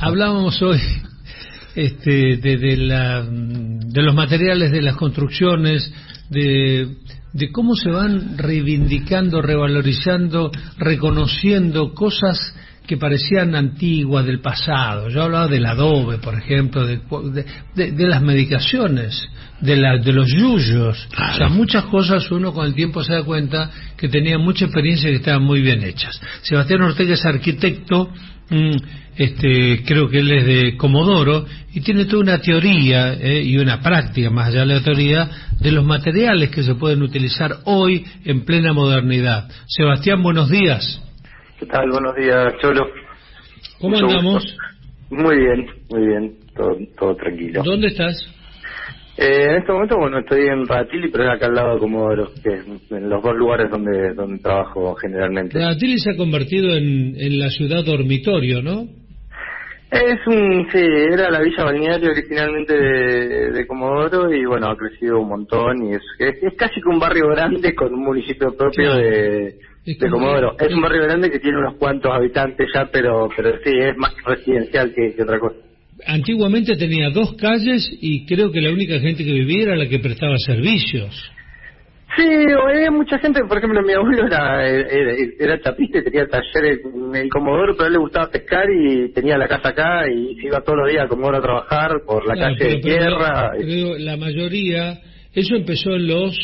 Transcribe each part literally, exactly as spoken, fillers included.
hablábamos hoy este, de, de, la, de los materiales de las construcciones, de, de cómo se van reivindicando, revalorizando, reconociendo cosas que parecían antiguas, del pasado. Yo hablaba del adobe, por ejemplo, de, de, de las medicaciones, de, la, de los yuyos. Claro. O sea, muchas cosas uno con el tiempo se da cuenta que tenía mucha experiencia y que estaban muy bien hechas. Sebastián Ortega es arquitecto, mmm, este, creo que él es de Comodoro, y tiene toda una teoría eh, y una práctica, más allá de la teoría, de los materiales que se pueden utilizar hoy en plena modernidad. Sebastián, buenos días. ¿Qué tal? Buenos días, Cholo. ¿Cómo Mucho andamos? gusto. Muy bien, muy bien, todo, todo tranquilo. ¿Dónde estás? Eh, en este momento, bueno, estoy en Ratilli, pero es acá al lado de Comodoro, que es en los dos lugares donde donde trabajo generalmente. Ratilli se ha convertido en, en la ciudad dormitorio, ¿no? Es un, sí, era la villa balnearia originalmente de, de Comodoro y bueno, ha crecido un montón y es, es, es casi que un barrio grande con un municipio propio claro. de... de Comodoro. Es un barrio grande que tiene unos cuantos habitantes ya, pero pero sí, es más residencial que, que otra cosa. Antiguamente tenía dos calles y creo que la única gente que vivía era la que prestaba servicios. Sí, había mucha gente, por ejemplo, mi abuelo era, era, era chapista y tenía taller en el Comodoro, pero a él le gustaba pescar y tenía la casa acá y se iba todos los días a Comodoro a trabajar por la claro, calle pero, de tierra. Pero, pero la mayoría, eso empezó en los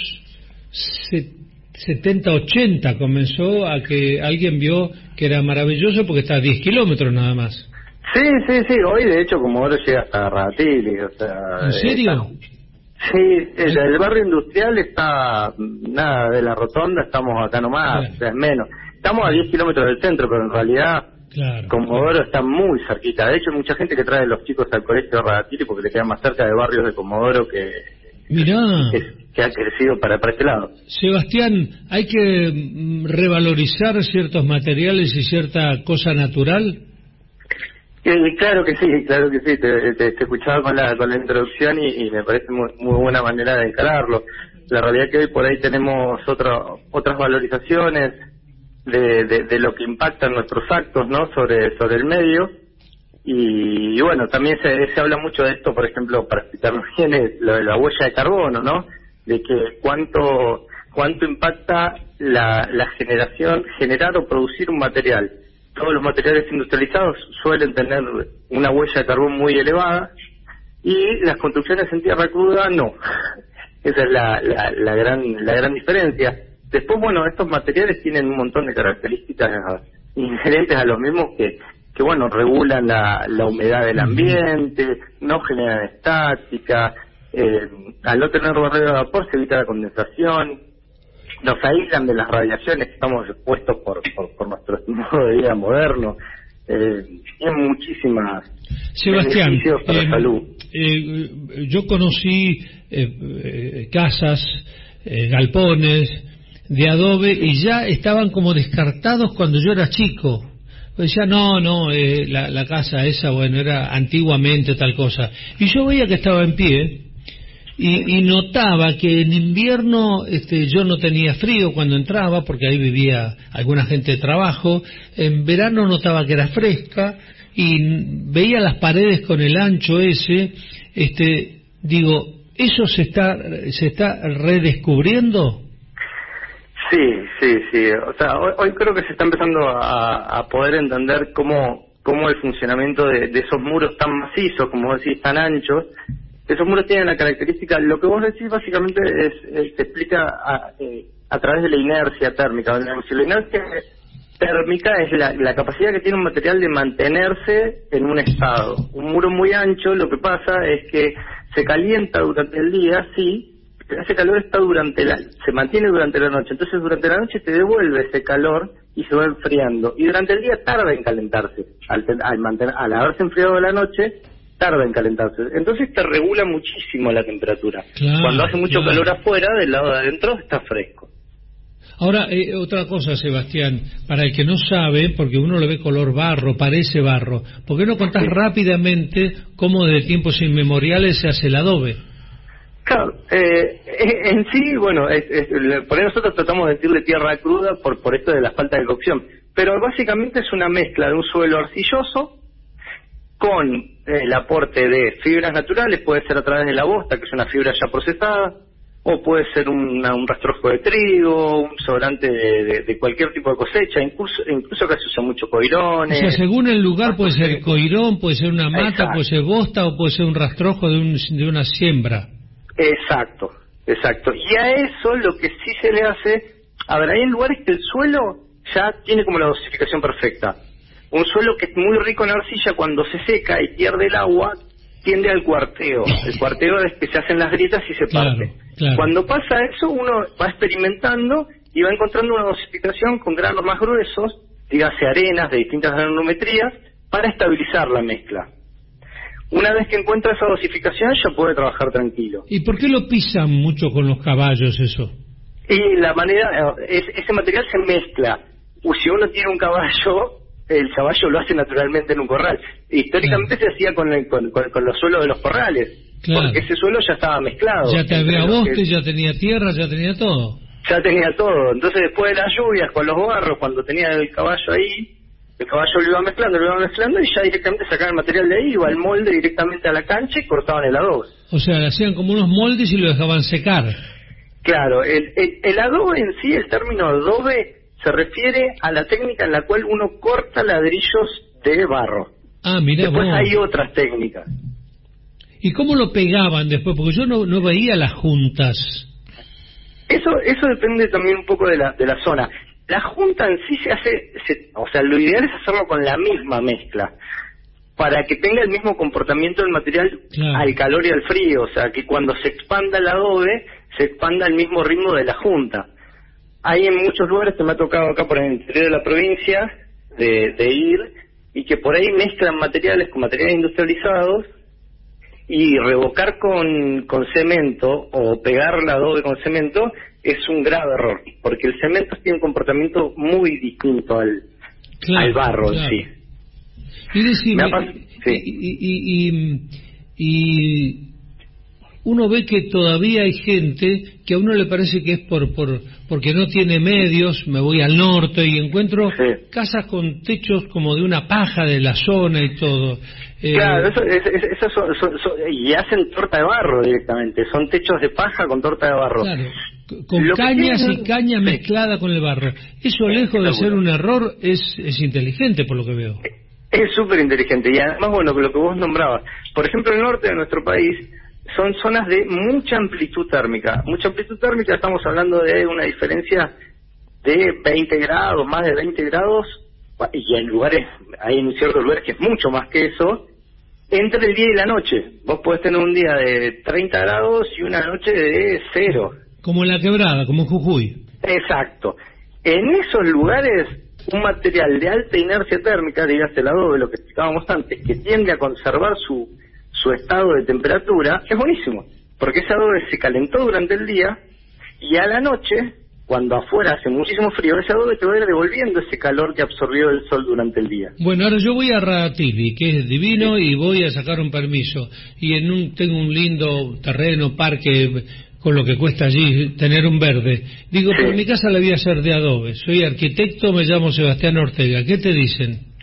setenta, ochenta, comenzó a que alguien vio que era maravilloso porque está a diez kilómetros nada más. Sí, sí, sí, hoy de hecho Comodoro llega hasta Ratilli, o sea... ¿En serio? Está, sí, el, el barrio industrial está, nada, de la rotonda estamos acá nomás, claro. O sea, es menos. Estamos a diez kilómetros del centro, pero en realidad claro, Comodoro claro. está muy cerquita. De hecho hay mucha gente que trae a los chicos al colegio de Ratilli porque le queda más cerca de barrios de Comodoro que... Mirá. Que, que ha crecido para, para este lado. Sebastián, ¿hay que revalorizar ciertos materiales y cierta cosa natural? Eh, claro que sí, claro que sí. Te, te, te escuchaba con la con la introducción y, y me parece muy, muy buena manera de encararlo. La realidad es que hoy por ahí tenemos otro, otras valorizaciones de, de, de lo que impactan nuestros actos, ¿no? Sobre sobre el medio. Y, y bueno, también se, se habla mucho de esto, por ejemplo, para explicarlo bien, es lo de la huella de carbono, ¿no? De que cuánto cuánto impacta la, la generación, generar o producir un material. Todos los materiales industrializados suelen tener una huella de carbón muy elevada y las construcciones en tierra cruda no. Esa es la, la, la gran la gran diferencia. Después, bueno, estos materiales tienen un montón de características inherentes a los mismos que que bueno, regulan la, la humedad del ambiente, no generan estática, eh, al no tener barrera de vapor se evita la condensación, nos aíslan de las radiaciones que estamos expuestos por, por, por nuestro modo de vida moderno, eh, tienen muchísimas Sebastián, beneficios para eh, la salud. Eh, yo conocí eh, eh, casas, eh, galpones de adobe y ya estaban como descartados cuando yo era chico. Decía, no, no, eh, la, la casa esa, bueno, era antiguamente tal cosa. Y yo veía que estaba en pie y, y notaba que en invierno este, yo no tenía frío cuando entraba, porque ahí vivía alguna gente de trabajo. En verano notaba que era fresca y veía las paredes con el ancho ese. Este, digo, ¿eso se está, se está redescubriendo? Sí, sí, sí. O sea, hoy, hoy creo que se está empezando a, a poder entender cómo cómo el funcionamiento de, de esos muros tan macizos, como vos decís, tan anchos, esos muros tienen la característica, lo que vos decís básicamente es, es se explica a, eh, a través de la inercia térmica. Si la inercia térmica es la, la capacidad que tiene un material de mantenerse en un estado. Un muro muy ancho, lo que pasa es que se calienta durante el día, sí, pero ese calor está durante la, se mantiene durante la noche, entonces durante la noche te devuelve ese calor y se va enfriando, y durante el día tarda en calentarse, al, al, mantener, al haberse enfriado la noche, tarda en calentarse, entonces te regula muchísimo la temperatura. Claro, cuando hace mucho claro. calor afuera, del lado de adentro está fresco. Ahora, eh, otra cosa, Sebastián, para el que no sabe, porque uno lo ve color barro, parece barro, ¿por qué no contás sí. rápidamente cómo desde tiempos inmemoriales se hace el adobe? Claro, eh, en sí, bueno, es, es, por ahí nosotros tratamos de decirle tierra cruda por por esto de la falta de cocción, pero básicamente es una mezcla de un suelo arcilloso con eh, el aporte de fibras naturales, puede ser a través de la bosta, que es una fibra ya procesada, o puede ser una, un rastrojo de trigo, un sobrante de, de, de cualquier tipo de cosecha, incluso incluso acá se usa mucho coirones. O sea, según el lugar puede ser coirón, puede ser una mata, exacto. Puede ser bosta o puede ser un rastrojo de, un, de una siembra. Exacto, exacto. Y a eso lo que sí se le hace, a ver, hay lugares que el suelo ya tiene como la dosificación perfecta. Un suelo que es muy rico en arcilla, cuando se seca y pierde el agua, tiende al cuarteo. El cuarteo es que se hacen las grietas y se Claro, parte. claro. Cuando pasa eso, uno va experimentando y va encontrando una dosificación con granos más gruesos, dígase arenas de distintas granometrías, para estabilizar la mezcla. Una vez que encuentra esa dosificación, ya puede trabajar tranquilo. ¿Y por qué lo pisan mucho con los caballos eso? Y la manera, es, ese material se mezcla. O si uno tiene un caballo, el caballo lo hace naturalmente en un corral. Históricamente claro. se hacía con, el, con, con, con los suelos de los corrales, claro. porque ese suelo ya estaba mezclado. Ya te había boste, que... ya tenía tierra, ya tenía todo. Ya tenía todo. Entonces después de las lluvias, con los barros, cuando tenía el caballo ahí, el caballo lo iba mezclando, lo iba mezclando y ya directamente sacaban el material de ahí, iba el molde directamente a la cancha y cortaban el adobe. O sea, hacían como unos moldes y lo dejaban secar. Claro, el, el, el adobe en sí, el término adobe, se refiere a la técnica en la cual uno corta ladrillos de barro. Ah, mira Después vos. hay otras técnicas. ¿Y cómo lo pegaban después? Porque yo no, no veía las juntas. Eso eso depende también un poco de la de la zona. La junta en sí se hace, se, o sea, lo ideal es hacerlo con la misma mezcla, para que tenga el mismo comportamiento del material claro. al calor y al frío, o sea, que cuando se expanda el adobe, se expanda al mismo ritmo de la junta. Hay en muchos lugares que me ha tocado acá por el interior de la provincia de, de ir y que por ahí mezclan materiales con materiales industrializados y revocar con, con cemento o pegar el adobe con cemento es un grave error, porque el cemento tiene un comportamiento muy distinto al, claro, al barro claro. en sí. Y decime, sí. y, y, y, y uno ve que todavía hay gente que a uno le parece que es por, por porque no tiene medios, me voy al norte y encuentro sí. casas con techos como de una paja de la zona y todo. Eh, claro, eso, eso, eso son, son, son, y hacen torta de barro directamente, son techos de paja con torta de barro. Claro, con Lo cañas tiene... y caña sí. mezclada con el barro. Eso, lejos de ser un error, es, es inteligente por lo que veo. Es súper inteligente, y además, bueno, lo que vos nombrabas, por ejemplo, el norte de nuestro país son zonas de mucha amplitud térmica. Mucha amplitud térmica, estamos hablando de una diferencia de veinte grados, más de veinte grados, y en lugares, hay en ciertos lugares que es mucho más que eso, entre el día y la noche. Vos podés tener un día de treinta grados y una noche de cero. Como en la quebrada, como en Jujuy. Exacto. En esos lugares, un material de alta inercia térmica, dígase el adobe, lo que explicábamos antes, que tiende a conservar su su estado de temperatura, es buenísimo, porque ese adobe se calentó durante el día y a la noche, cuando afuera hace muchísimo frío, ese adobe te va a ir devolviendo ese calor que absorbió el sol durante el día. Bueno, ahora yo voy a Radatili, que es divino, y voy a sacar un permiso, y en un tengo un lindo terreno, parque, con lo que cuesta allí tener un verde. Digo, sí. pero mi casa la voy a hacer de adobe, soy arquitecto, me llamo Sebastián Ortega, ¿qué te dicen?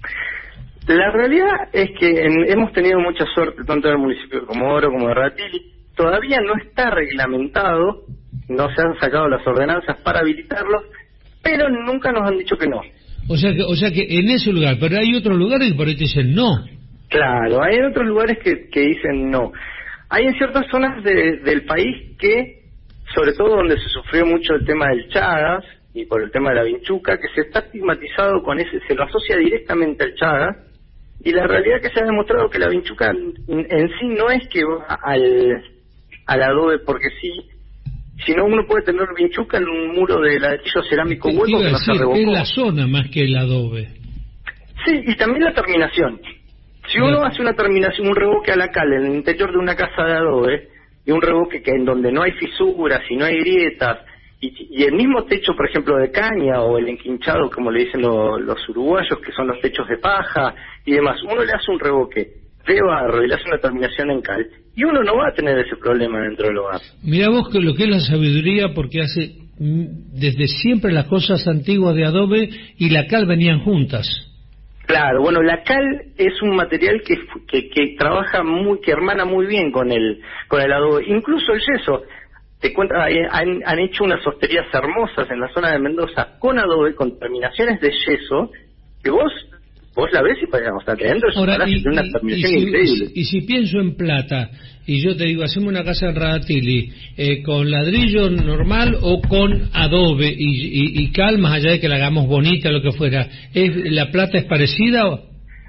La realidad es que en, hemos tenido mucha suerte, tanto en el municipio de Comodoro como de Radatili. Todavía no está reglamentado, no se han sacado las ordenanzas para habilitarlos, pero nunca nos han dicho que no. O sea que, o sea que en ese lugar, pero hay otros lugares que por ahí te dicen no. Claro, hay otros lugares que, que dicen no. Hay en ciertas zonas de, del país que, sobre todo donde se sufrió mucho el tema del Chagas y por el tema de la vinchuca, que se está estigmatizado con ese, se lo asocia directamente al Chagas. Y la realidad es que se ha demostrado que la vinchuca en sí no es que va al, al adobe porque sí, sino uno puede tener vinchuca en un muro de ladrillo cerámico hueco que no se revocó. Es la zona más que el adobe. Sí, y también la terminación. Si uno no. hace una terminación, un revoque a la cal en el interior de una casa de adobe, y un revoque que en donde no hay fisuras y no hay grietas, Y, y el mismo techo, por ejemplo, de caña o el enquinchado, como le dicen lo, los uruguayos, que son los techos de paja y demás, uno le hace un revoque de barro y le hace una terminación en cal, y uno no va a tener ese problema dentro del hogar. Mirá vos que lo que es la sabiduría, porque hace desde siempre las cosas antiguas de adobe y la cal venían juntas. Claro, bueno, la cal es un material que, que, que trabaja muy, que hermana muy bien con el, con el adobe, incluso el yeso. Te cuento, han, han hecho unas hosterías hermosas en la zona de Mendoza con adobe, con terminaciones de yeso, que vos vos la ves y podemos estar adentro, es Ahora, y, una y, terminación y si, increíble. Y si pienso en plata, y yo te digo, hacemos una casa en Radatili, eh, ¿con ladrillo normal o con adobe y, y, y cal, más allá de que la hagamos bonita, lo que fuera? ¿Es, ¿La plata es parecida o...?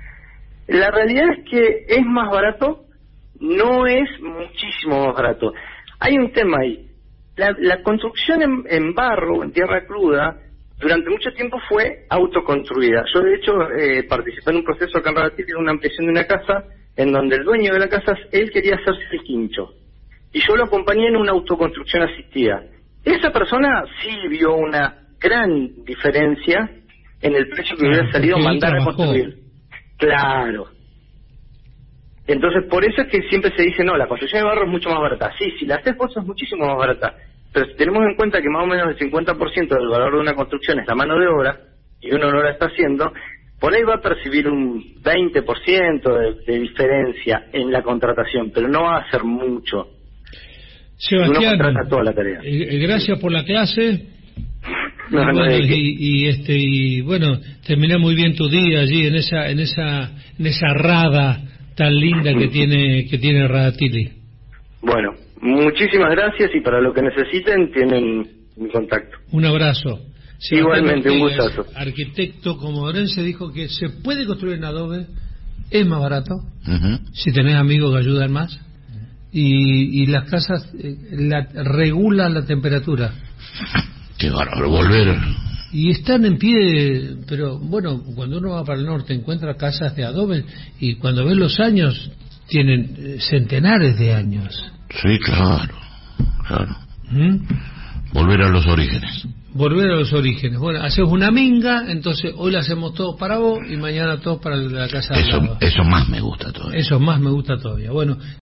La realidad es que es más barato, no es muchísimo más barato. Hay un tema ahí. La, la construcción en, en barro, en tierra cruda, durante mucho tiempo fue autoconstruida. Yo, de hecho, eh, participé en un proceso acá en Radatili, de una ampliación de una casa, en donde el dueño de la casa, él quería hacerse el quincho. Y yo lo acompañé en una autoconstrucción asistida. Esa persona sí vio una gran diferencia en el precio que hubiera salido mandar a construir. Claro. Entonces, por eso es que siempre se dice, no, la construcción de barro es mucho más barata. Sí, si la haces vos es muchísimo más barata. Pero si tenemos en cuenta que más o menos el cincuenta por ciento del valor de una construcción es la mano de obra, y uno no la está haciendo, por ahí va a percibir un veinte por ciento de, de diferencia en la contratación, pero no va a ser mucho. Sebastián, uno contrata toda la tarea. Eh, gracias por la clase. No, y, bueno, no y, y este y bueno, terminé muy bien tu día allí en esa en esa en esa rada tan linda que tiene que tiene Radatili. Bueno, muchísimas gracias y para lo que necesiten tienen mi contacto. Un abrazo. Sebastián Igualmente, Ortega, un gustazo. Arquitecto comodorense, dijo que se puede construir en adobe, es más barato, Uh-huh. si tenés amigos que ayudan más, y, y las casas eh, la, regulan la temperatura. Qué bárbaro, volver. Y están en pie, pero bueno, cuando uno va para el norte encuentra casas de adobe y cuando ves los años tienen eh, centenares de años. Sí, claro, claro. ¿Mm? Volver a los orígenes. Volver a los orígenes. Bueno, hacemos una minga, entonces hoy la hacemos todos para vos y mañana todos para la casa de al Eso, lado. eso más me gusta todavía. Eso más me gusta todavía. Bueno.